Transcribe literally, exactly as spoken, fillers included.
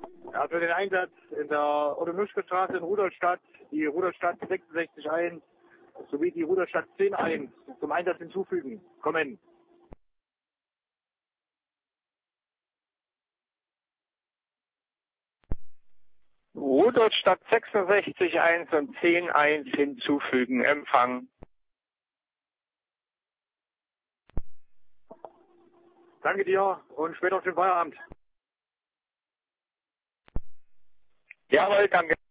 Ja, für den Einsatz in der Otto-Nuschke-Straße in Rudolstadt, die Rudolstadt sechsundsechzig eins sowie die Rudolstadt zehn eins zum Einsatz hinzufügen. Kommen. Rudolstadt sechsundsechzig eins und zehn eins hinzufügen. Empfang. Danke dir und später schönen Feierabend. Jawohl, danke.